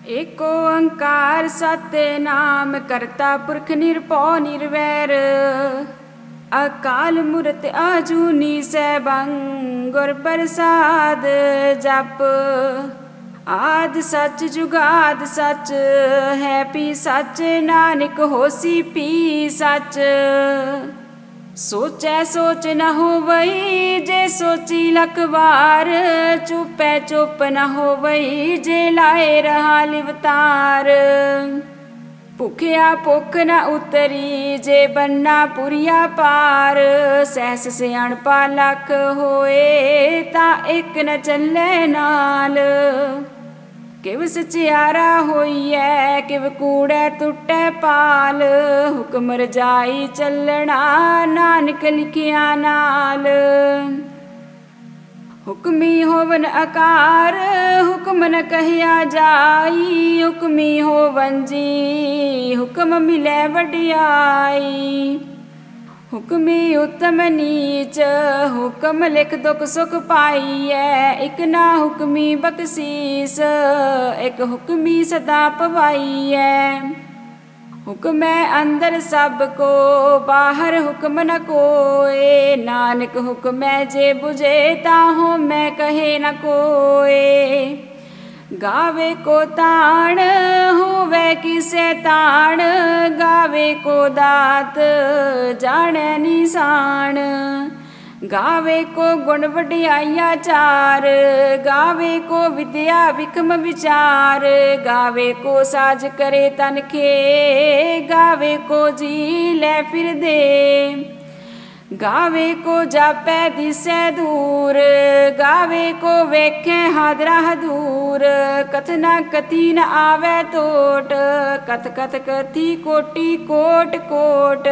एको ओंकार सतनाम करता पुरख निरभौ निरवैर। अकाल मूरत आजूनी सैभं गुर प्रसाद जप। आद सच जुगाद सच है पी सच नानक होसी पी सच। सोचै सोच न होवई जे सोची लख बार। चुपै चुप न होवई जे लाए रहा लिवतार। भुखिया भुख न उतरी जे बन्ना पुरिया पार। सहस सियाणपा लख होए तां एक न चलै नाल। किव सचियारा होइए किव कूड़ै टुटै पाल। हुक्म रजाई चलना नानक लिखिया नाल। हुक्मी होवन आकार हुक्म न कहिया जाई। हुक्मी होवन जी हुक्म मिलै वडियाई। हुक्मी उत्तम नीच हुक्म लिख दुख सुख पाईऐ। एक ना हुक्मी बख्शीस एक हुक्मी सदा पवाईऐ। हुक्मै अंदर सब को बाहर हुक्म न कोय। नानक हुक्मै जे बुझे ताहु मैं कहे न कोय। गावे को ताण होवे किसे ताण। गावे को दात जाने निशान। गावे को गुण वडियाइया चार। गावे को विद्या विक्रम विचार। गावे को साज करे तनखे गावे को जी लै फिर दे। गावे को जापै दिसै दूर। गावे को वेखे हादरा हदूर। कथना कथी न आवे टोट कथ कथ कथी कोटि कोट कोट।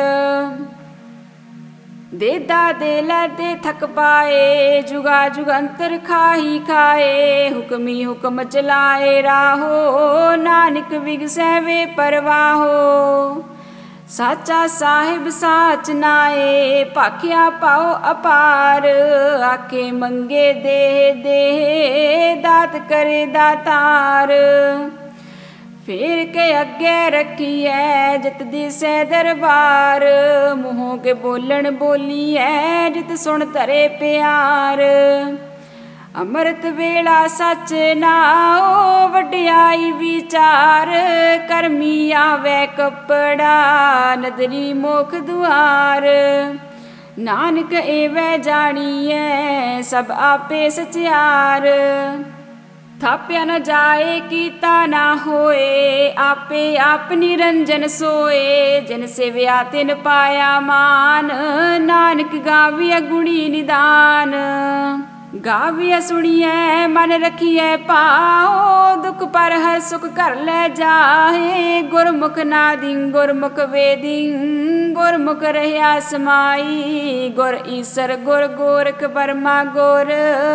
देदा दे लैदे थक पाए जुगा जुगंतर खाही खाए। हुक्मी हुक्म चलाए राहो नानक विगसै वे परवाहो। साचा साहिब साच नाए भाखिया पाओ अपार। आखे मंगे देह देह दात करे दातार। फेर के अगे रखिए जित दिसै दरबार। मुँहों के बोलन बोलीए जित सुन धरे प्यार। अमृत वेला सच नाओ वडियाई विचार। करमी आवे कपड़ा नदरी मोख दुआर। नानक एवै जानिए सब आपे सचियार। थाप्या न जाए कीता ना होए आपे आप निरंजन सोए। जिन सेव्या तिन पाया मान नानक गाविया गुणी निदान। गाविया सुनिए मन रखिए पाओ दुख पर हर सुख कर ले जाए। गुरमुख नादिं गुरमुख वेदिं गुरमुख रहया समाई। गुर ईसर गुर गोरख बर्मा गुर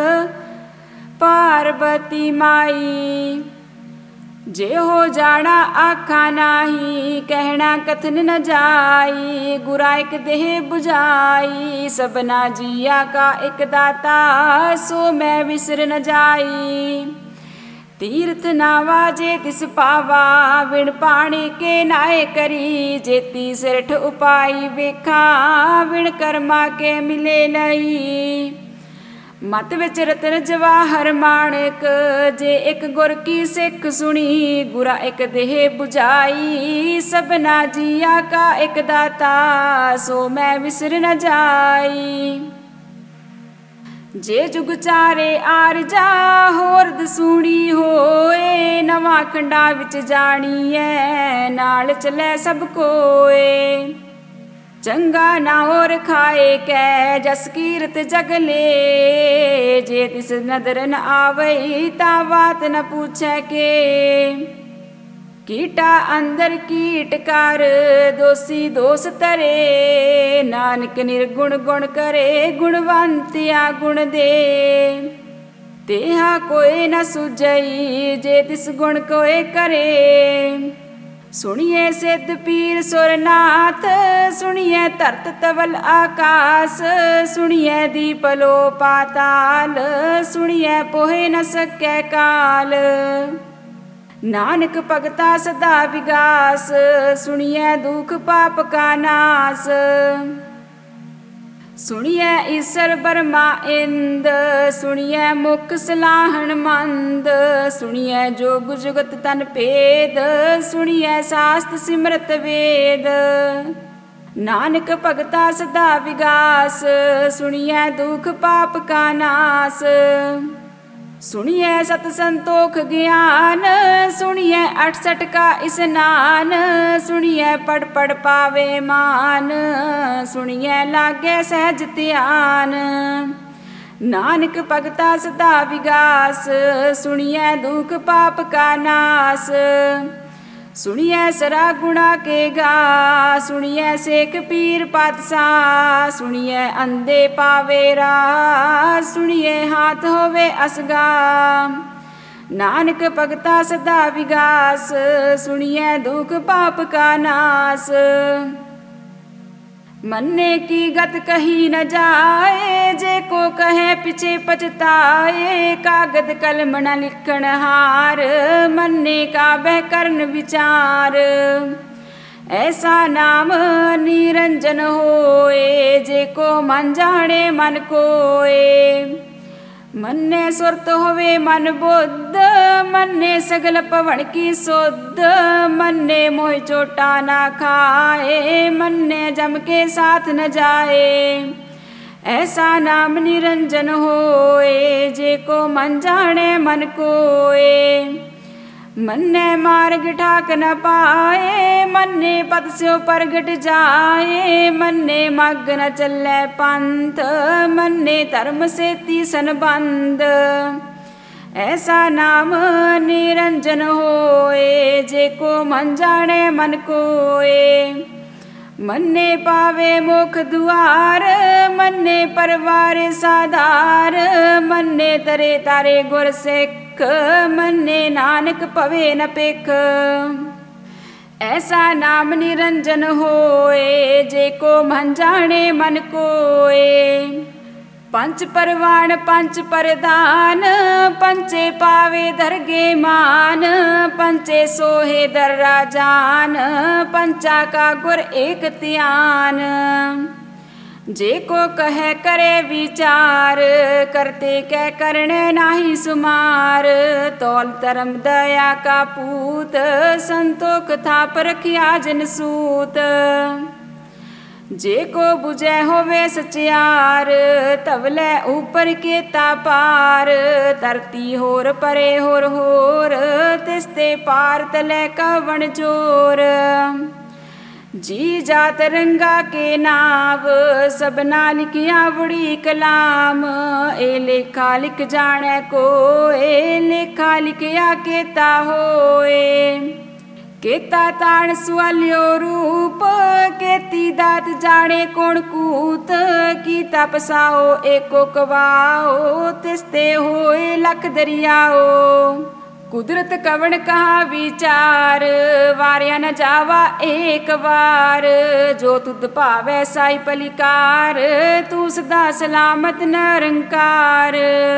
पार्वती माई। जे हो जाना आखा नाही कहना कथन न जाई। गुरा एक देह बुझाई सबना जिया का एक दाता। सो मैं विसर न जाई। तीर्थ नावा जे तिस पावा विण पाणी के नाए करी। जेती सिरठ उपाई वेखा विण कर्मा के मिले नहीं। मत विच रतन जवाहर माणक जे एक गुर की सिख सुनी। गुरा एक देह बुझाई सबना जिया का एक दाता। सो मैं विसर न जाई। जे जुग चारे आर जा होरद सूणी होए। नवा खंडा विच जाणीए नाल चलै सब कोए। चंगा ना होर खाए कै जस कीरत जगले। जे तिस नदर न आवई ता बात न पूछै के। कीटा अंदर कीट कर दोषी दोष तरे। नानक निर्गुण गुण करे गुणवंतिया गुण दे। तेहा कोई न सुझई जे तिस गुण कोई करे। सुनिए सिद्ध पीर सुरनाथ सुनिए धरत तवल आकाश। सुनिए दीपलो पाताल सुनिए पोहे न सकै काल। नानक भगता सदा विगास, सुनिए दुख पाप का नाश। सुनिए ईश्वर ब्रह्मा इंद, सुनिए मुख सलाहन मंद। सुनिए जोग जुगत तन भेद, सुनिए शास्त्र सिमरत वेद। नानक भगता सदा विगास, सुनिए दुख पाप का नाश। सुनिए सत संतोख ज्ञान, सुनिए 68 का स्नान। सुनिए पढ़ पढ़ पावे मान, सुनिए लागे सहज ध्यान। नानक भगता सदा विगास, सुनिए दुख पाप का नाश। सुनिए सरा गुणा के गा, सुनिए शेख पीर पातशाह। सुनिए अंधे पावे राह, सुनिए हाथ होवे असगा। नानक भगता सदा विगास, सुनिए दुख पाप का नाश। मन्ने की गत कही न जाए, जे को कहे पीछे पछताए। कागद कलम न लिखण हार, मन्ने का बह करन विचार। ऐसा नाम निरंजन होए, जे को मन जाने मन कोए। मन्ने सुरत होवे मन बुद्ध, मन्ने सगल पवन की सुध। मन्ने मोह चोटा ना खाए, मन्ने जम के साथ न जाए। ऐसा नाम निरंजन होए, जे को मन जाने मन कोए। मन्ने मार्ग ठाक न पाए, मन्ने पद स्यो प्रगट जाए। मन्ने मग न चले पंथ, मन्ने धर्म से तीसन बंद। ऐसा नाम निरंजन होए, जे को मन जाने मन कोए। मन्ने पावे मोख दुआर, मन्ने परवार साधार। मन्ने तरे तारे गुर सिख, मन्ने नानक पवे न पिख। ऐसा नाम निरंजन होए, जे को मन जाने मन कोए। पंच परवान पंच परदान, पंचे पावे दरगे मान। पंचे सोहे दर राजान, पंचा का गुर एक ध्यान। जे को कहे करे विचार, करते कै करने नाही सुमार। तौल धर्म दया का पूत, संतोख था परखिया जन सूत। जे को बुझे होवे सचियार, तवले ऊपर के तापार। धरती होर परे होर होर, तिस्ते पार तले कवन जोर। जी जात रंगा के नाव, सबना लिखिया बड़ी कलाम। ए लेखा लिख जाने को, ए लेखा लिखिया केता होए। केता ताण सुआलियो रूप, केती दात जाने कौन कूत। की तपसाओ एको कवाओ, तिस्ते होए लख दरियाओ। कुदरत कवन कहा विचार, वारिया न जावा एक बार। जो तुद भावे साई पलिकार, तू सदा सलामत निरंकार।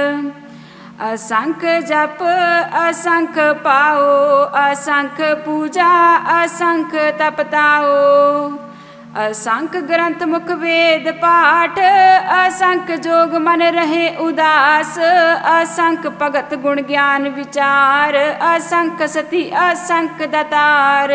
असंख जप असंख पाओ, असंख पूजा असंख तपताओ। असंख ग्रंथ मुख वेद पाठ, असंख जोग मन रहे उदास। असंख भगत गुण ज्ञान विचार, असंख सती असंख दातार।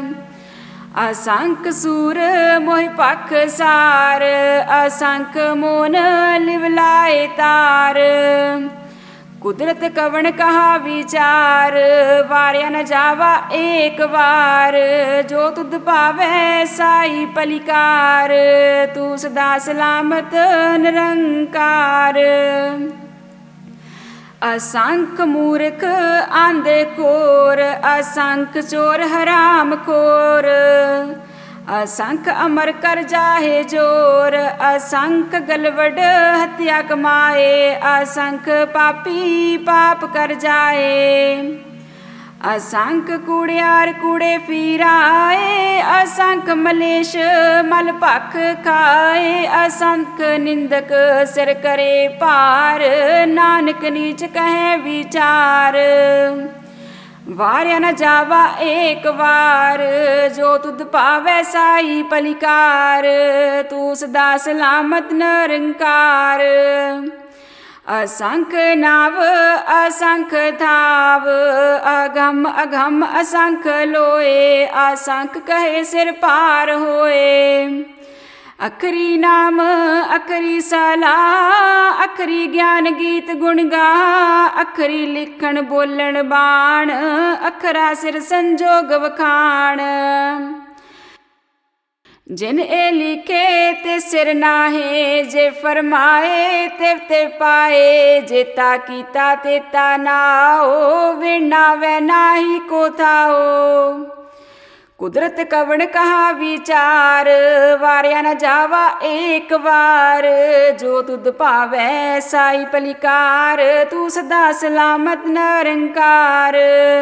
असंख सूर मोहि पख सार, असंख मोन लिवलाए तार। कुदरत कवन कहा विचार, वारिया न जावा एक बार। जो तुद पावे साई पलिकार, तू सदा सलामत निरंकार। असंख मूर्ख आंधे कोर, असंख चोर हराम खोर। असंख अमर कर जाहे जोर, असंख गलवड हत्या कमाए। असंख पापी पाप कर जाए। असंख कूड़ियार कूड़े फिराए, असंख मलेश मल भख खाए। असंख निंदक सिर करे पार, नानक नीच कहे विचार। वार्या न जावा एक बार, जो तुध पावै साई पलिकार। तू सदा सलामत निरंकार। असंख नाव असंख थाव, अगम अगम असंख लोए। असंख कहे सिर पार होए। अखरी नाम अखरी सलाह, अखरी ज्ञान गीत गुण गा। अखरी लिखण बोलण बाण, अखरा सिर संजोग वखाण। जिन ए लिखे ते सिर नाहे, जे फरमाए ते पाए। जेता कीता तेता नाओ, विना वै नाही को थाओ। कुदरत कवण कहा विचार, वार्या न जावा एक बार। जो तुध पावै साई पलिकार, तू सदा सलामत निरंकार।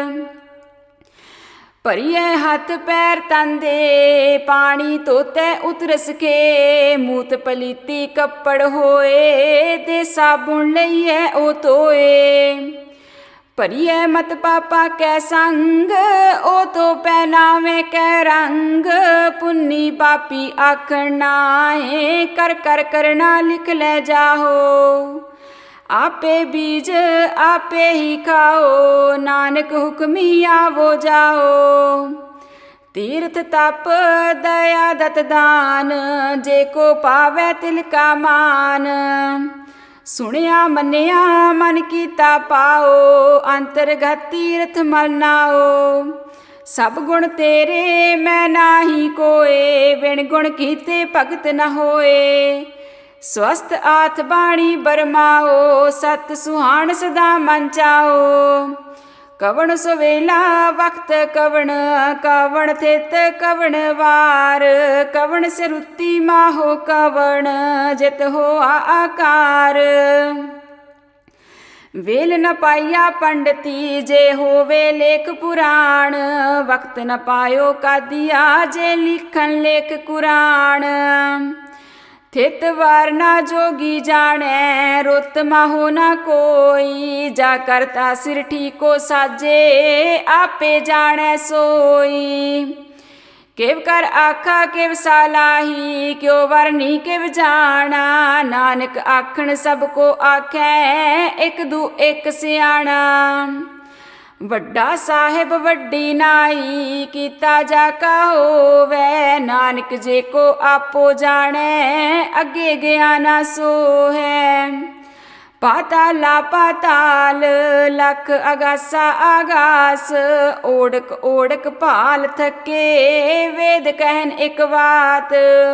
भरिए हाथ पैर तन दे, पानी धोते उतरस के। मूत पलीती कपड़ होए, ते साबुन लईए ओ धोए। भरिए मत पापा कै संग, ओ तो पहनावे कै रंग। पुन्नी पापी आखण नाहे, कर कर करना लिख ले जाहो। आपे बीज आपे ही खाओ, नानक हुक्मी आवो जाओ। तीर्थ तप दया दत दान, जे को पावै तिल का मान। सुनिया मनिया मन कीता पाओ, अंतरगत तीर्थ मल नाओ। सब गुण तेरे मैं नाही कोए, बिन गुण कीते भगत न होए। स्वस्थ आथ बाणी बरमाओ, सत सुहान सदा मन चाओ। कवण सवेला वक्त कवण, कवण थित कवण वार। कवण सिरुती माहो कवण, जित हो आकार। वेल न पाइया पंडिती, जे होवे लेख पुराण। वक्त न पायो कादिया, जे लिखन लेख कुरान। थित वार ना जोगी जाने, रुत माहो ना कोई। जा करता सिर ठीको साजे, आपे जाने सोई। केव कर आखा केव सालाही, क्यों वरनी केव जाना। नानक आखण सबको आखै, एक दू एक सियाणा। ਵੱਡਾ ਸਾਹਿਬ ਵੱਡੀ ਨਾਈ, ਕੀਤਾ ਜਾ ਕਾ ਹੋਵੈ। ਨਾਨਕ ਜੇ ਕੋ ਆਪੋ ਜਾਣੈ, ਅੱਗੇ ਗਿਆ ਨਾ ਸੋ ਹੈ। ਪਾਤਾਲਾ ਪਾਤਾਲ ਲਖ ਅਗਾਸਾ ਆਗਾਸ। ਓੜਕ ਓੜਕ ਭਾਲ ਥਕੇ, ਵੇਦ ਕਹਿਨ ਇਕ ਬਾਤ।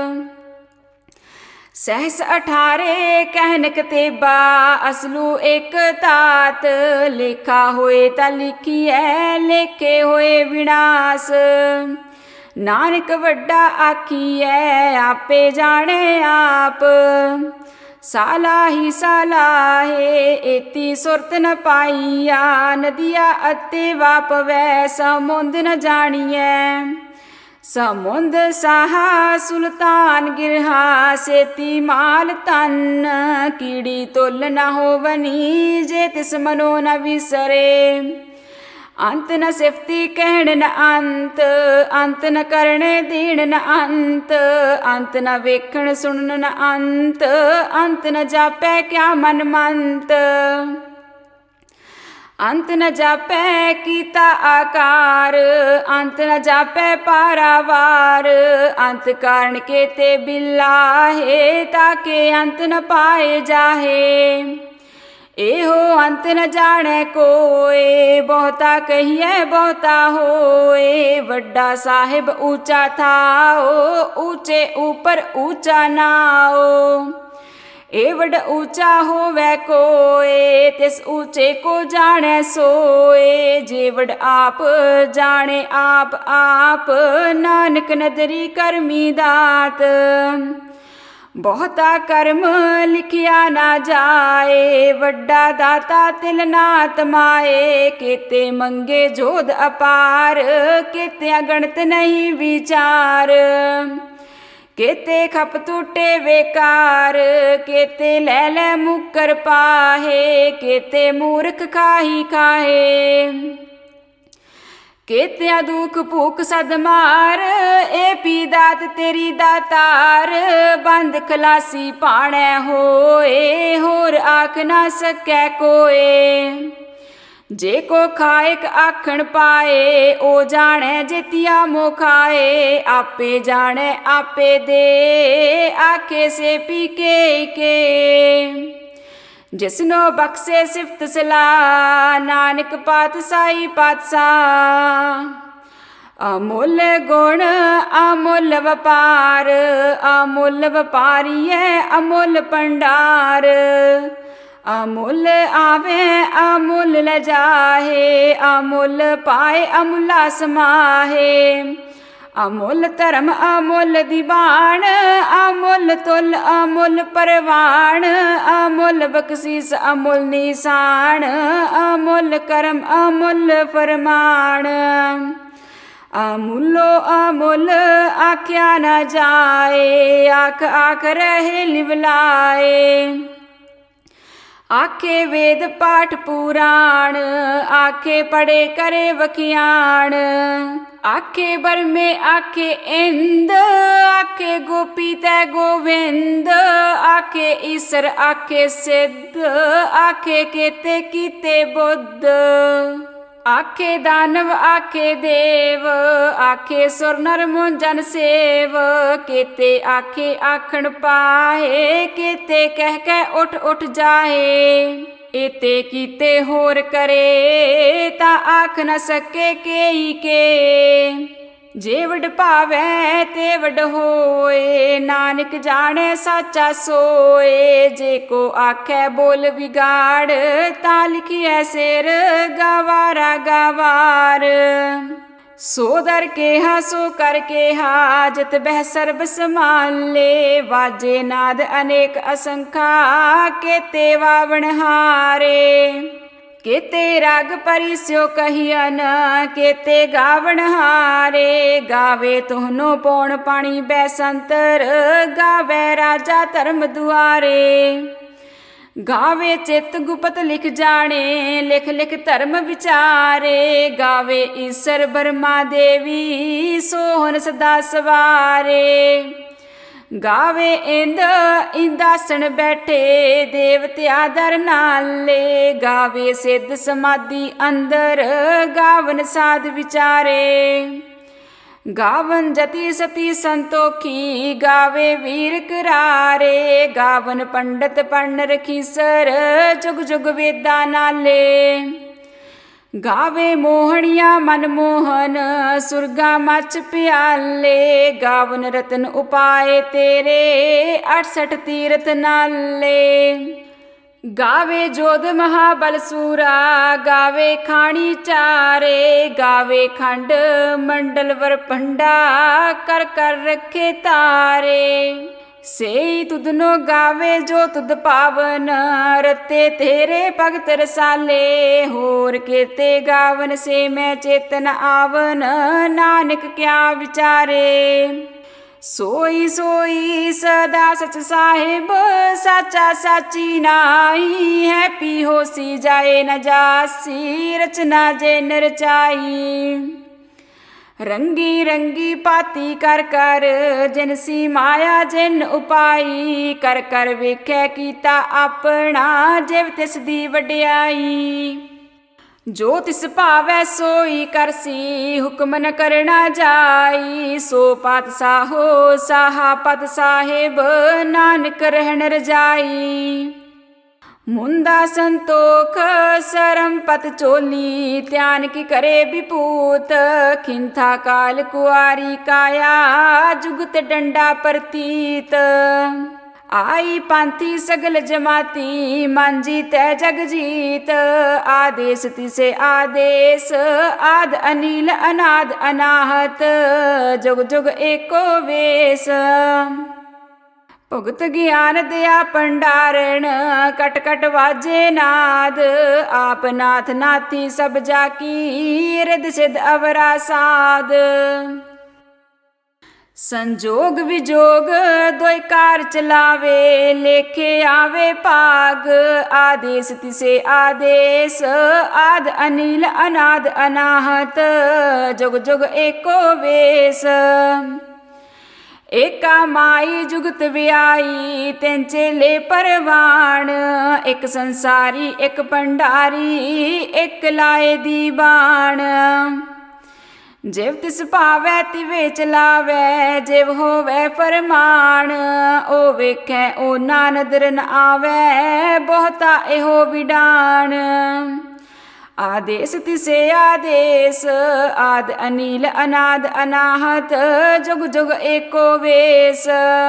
सहस 18 कहन कतेबा, असलू एक तात। लेखा होए ता लिखिए, लेखे होए विनाश। नानक वड्डा आखिए, आपे जाने आप। सालाही सालाहे एती सुरत न पाईया। नदिया अते वापवै, समुंद न जानिए। समुंद साहा सुल्तान गिरहा, सेती माल तन। कीड़ी तुल न होवनी, जे तिस मनो न विसरे। अंत न सिफती कहण न अंत, अंत न करने दीन न अंत। अंत न वेखण सुनन न अंत, अंत न जापै क्या मन मंत। अंत न जापै कीता आकार, अंत न जापै पारावार। अंत कारण के ते बिलाहे, ताके अंत न पाए जाहे। एहो अंत न जाने कोए, बहुता कहिए बहुता होए। वड्डा साहिब ऊंचा थाओ, ऊंचे ऊपर ऊंचा नाओ। एवड ऊंचा होवै कोए, तिस ऊंचे को जाने सोए। जेवड आप जाने आप आप, नानक नदरी करमी दात। बहुता कर्म लिखिया ना जाए, वड्डा दाता तिल ना तमाए। केते मंगे जोध अपार, केते गणत नहीं विचार। केते खप टूटे बेकार, केते ले ले मुकर पाहे। केते मूर्ख खाही खाहे। केत्या दुख भूख सद मार, ए पी दात तेरी दातार। बंद खलासी पाणै होए, होर आख ना सकै कोए। जे को खाएक आखण पाए, ओ जाने जेतिया मोह खाए। आपे जाने आपे दे, आखे से पी के। जिसनो बख्शे सिफत सलाह, नानक पातशाही पातशाह। अमुल गुण अमुल वपार, अमुल वपारी है अमुल भंडार। अमुल आवे अमुल ले जाहे, अमुल पाए अमुला समाहे। अमुल धर्म अमुल दीवान, अमुल तुल अमुल परवान। अमुल बख्शीस अमुल निशान, अमुल करम अमुल फरमान। अमुलो अमुल आख्या न जाए, आख आख रहे लिवलाए। आखे वेद पाठ पुराण, आखे पढ़े करे वखियाण। आखे बरमे आखे इंद, आखे गोपी तै गोविंद। आखे ईसर आखे सिद्ध, आखे केते कीते बुद्ध। आखे दानव आखे देव, आखे सुर नर मुंजन सेव। केते आखे आखण पाए, केते कह के उठ उठ जाए। एते कीते होर करे, ता आख न सके केई के। जे वड पावै ते वड होए, नानक जाने साचा सोए। जे को आखै बोल बिगाड़, ता लिखिए सिर गवारा गवार। सो दर केहा सो कर केहा, जित बह सर्ब समाले। वाजे नाद अनेक असंखा, केते वावण हारे। केते राग परिस्यो कहियन, केते गावण हारे। गावे तुहनो पौण पाणी बैसंतर, गावे राजा धर्म दुआरे। गावे चित गुपत लिख जाने, लिख लिख धर्म विचारे। गावे ईसर ब्रह्मा देवी, सोहन सदा सवारे। गावे इंद इंदासन बैठे, देवत्या दर नाले। गावे सिद्ध समाधि अंदर, गावन साध विचारे। गावन जति सती संतोखी, गावे वीर करारे। गावन पंडित पढ़न रखीसर, जुग जुग वेदा नाले। गावे मोहनिया मनमोहन, सुरगा मच प्याले। गावन रतन उपाय तेरे, 68 तीरथ नाले। गावे जोध महाबल सूरा, गावे खाणी चारे। गावे खंड मंडल वर पंडा, कर कर रखे तारे। सेई तुदनो गावे जो तुद पावन, रते तेरे भगत रसाले। होर केते गावन से मैं चेतन आवन, नानक क्या विचारे। सोई सोई सदा सच साहिब, साचा साची नाई। है पी होसी जाए न जासी, रचना जे नरचाई। रंगी रंगी पाती कर कर, जिनसी माया जिन उपाई। कर कर वेख्या कीता अपना, जिव तिस दी वड्याई। जो तिस भावै सोई करसी, हुक्म न करना जाई। सो पातशाहो साहा पद साहिब, नानक रहन रजाई। मुंदा संतोख सरम पत चोली, ध्यान की करे विपूत। खिंथा काल कुआरी काया, जुगत डंडा प्रतीत। आई पांथी सगल जमाती, मांझी तै जग जीत। आदेश तिसे आदेश, आद अनिल अनाद अनाहत। जुग जुग एको वेश। भुगत ज्ञान दया भंडारण, कट कट वाजे नाद। आप नाथ नाथी सब जाकी, रिद सिद्ध अवरा साध। संजोग विजोग दोय कार चलावे, लेखे आवे भाग। आदेश तिसे आदेश, आद अनिल अनाद अनाहत। जुग जुग एको वेश, एका माई जुगत व्याई, तें चेले परवान। एक संसारी एक भंडारी, एक लाए दीवान। जिव तिस भावै तिवे चलावै, जिव होवै फरमान। ओ वेखै ओ ना नदर न आवै, बहुता एहो विडान। आदेश तिसे आदेश, आद अनिल अनाद अनाहत। जुग जुग एको वेश,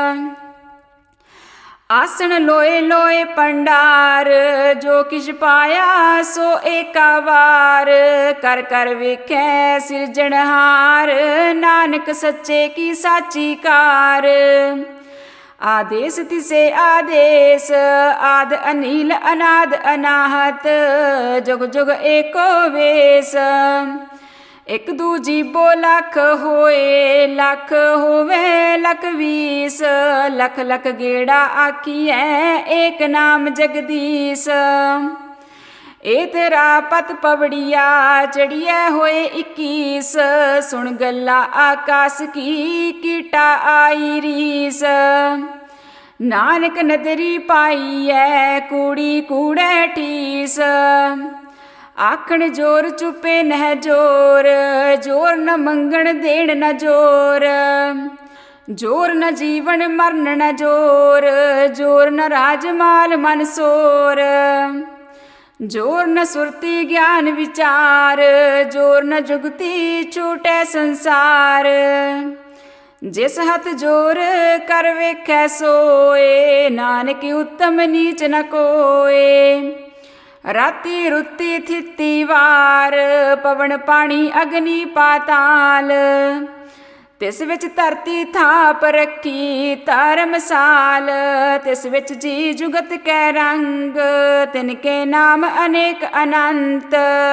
आसन लोए लोए भंडार। जो किछ पाया सो एका वार, कर कर वेखै सिरजनहार। नानक सच्चे की साची कार। आदेश तिसे आदेश, आद अनिल अनाद अनाहत। जुग जुग एको वेश, एक दूजी बो लख होए, लख होवे लख बीस। लख लख गेड़ा आखिए, एक नाम जगदीश। ए तेरा पत पवड़िया, चढ़िए होए 21। सुन गल्ला आकाश की, कीटा आई रीस। नानक नदरी पाई है, कूड़ी कूड़े ठीस। आखण जोर चुपे नह जोर, जोर न मंगण देण न जोर। जोर न जीवन मरण न जोर, जोर न राजमाल मन सोर। जोर न सुरती ज्ञान विचार, जोर न जुगती छूटे संसार। जिस हथ जोर कर वेखै सोए, नानक उत्तम नीच न कोए। राती रुती थिती वार, पवन पानी अग्नि पाताल। तिस विच धरती थाप रखी, धर्मसाल। तिस विच जी जुगत कै रंग, तिनके नाम अनेक अनंत।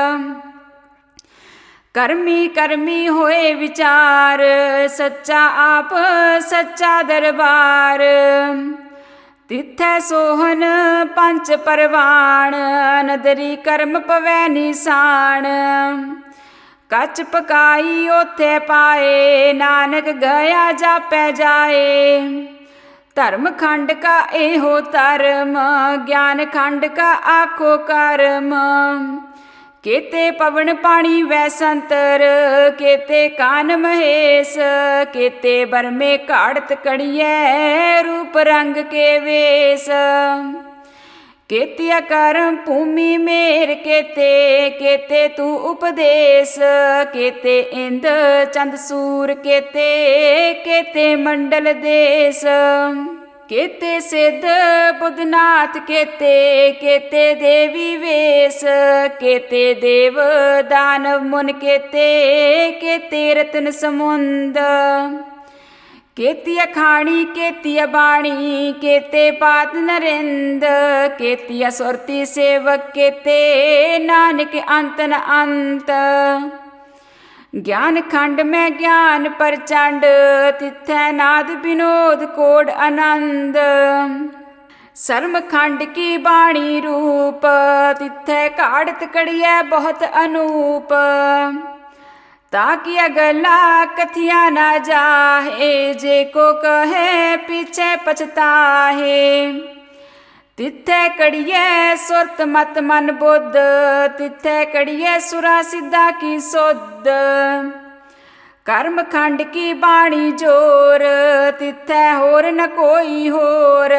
करमी करमी होए विचार, सच्चा आप सच्चा दरबार। तिथै सोहन पंच परवान, नदरी कर्म पवै निशान। कच पकाई ओथे पाए, नानक गया जापै जाए। धर्म खंड का एहो धर्म, ज्ञान खंड का आखो कर्म। केते पवन पानी वै संतर, केते कान महेश। केते बरमे काड़त कड़िए, रूप रंग के वेश। केतिया करम भूमि मेर केते, केते तू उपदेश। केते इंद चंद सूर केते, केते मंडल देश। केते सिद्ध बुद्धनाथ केते, केते देवी वेश। केते देव दानव मुन केते, केते रत्न समुंद। केती अखाणी केती बाणी, केते पात नरिंद। केती सुरती सेवक केते, नानक अंत न अंत। ज्ञान खंड में ज्ञान प्रचंड, तिथै नाद विनोद कोड आनंद। सर्म खंड की बाणी रूप, तिथै काड़त कड़िया बहुत अनूप। ताकि अगला कथिया ना जाहे, जे को कहे पीछे पछताहे। तिथै कड़िए सुरत मत मन बुद्ध, तिथै कड़िए सुरा सिद्धा की सुध। कर्म खंड की बाणी जोर, तिथै होर न कोई होर।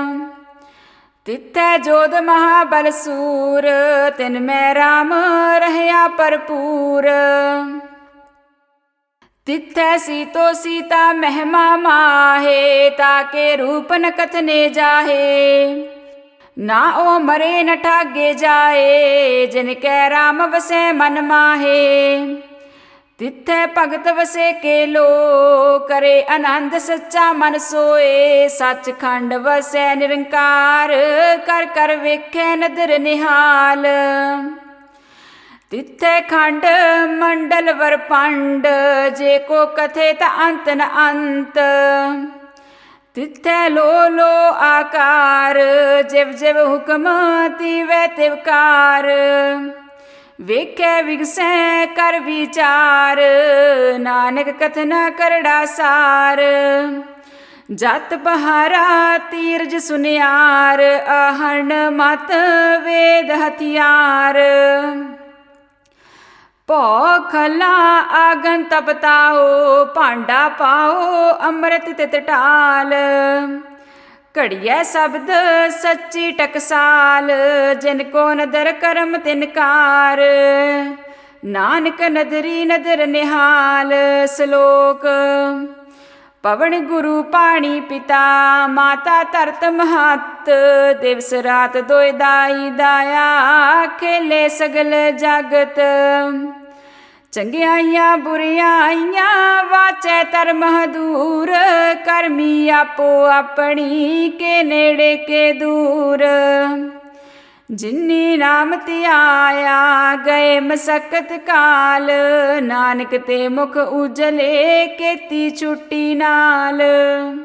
तिथै जोध महाबल सूर, तिन में राम रहया भरपूर। तिथै सीतो सीता महिमा माहे, ताके रूप न कथने जाहे। ना ओ मरे न ठागे जाए, जिनकै राम वसै मन माहे। तिथै भगत वसे के लो, करे आनंद सच्चा मन सोए। सचखंड वसै निरंकार, कर कर वेखै नदर निहाल। तिथे खंड मंडल वर पंड, जे को कथे त अंत न अंत। तिथे लो लो आकार, जिव जिव हुक्म तिवै तिवकार। वेखे विगसै कर विचार, नानक कथना करड़ा सार। जत बहारा तीरज सुनियार, आहरण मत वेद हथियार। भौ खला आगन तपताओ, भांडा पाओ अमृत तित टाल। घड़िया शब्द सच्ची टकसाल, जिनको नदर करम तिनकार। नानक नदरी नदर निहाल। श्लोक। पवन गुरु पाणी पिता, माता धरत महत। दिवस रात दोए दाई दाया, खेले सगल जगत। चंगियाइयां बुरियाइयां वाचै धर्म दूर, करमी आपो अपनी के नेड़े के दूर। जिन्नी नाम धियाया गए मसकत काल, नानक ते मुख उजले केती छुट्टी नाल।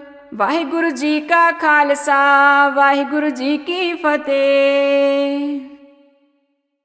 वाहिगुरु जी का खालसा, वाहिगुरु जी की फतेह।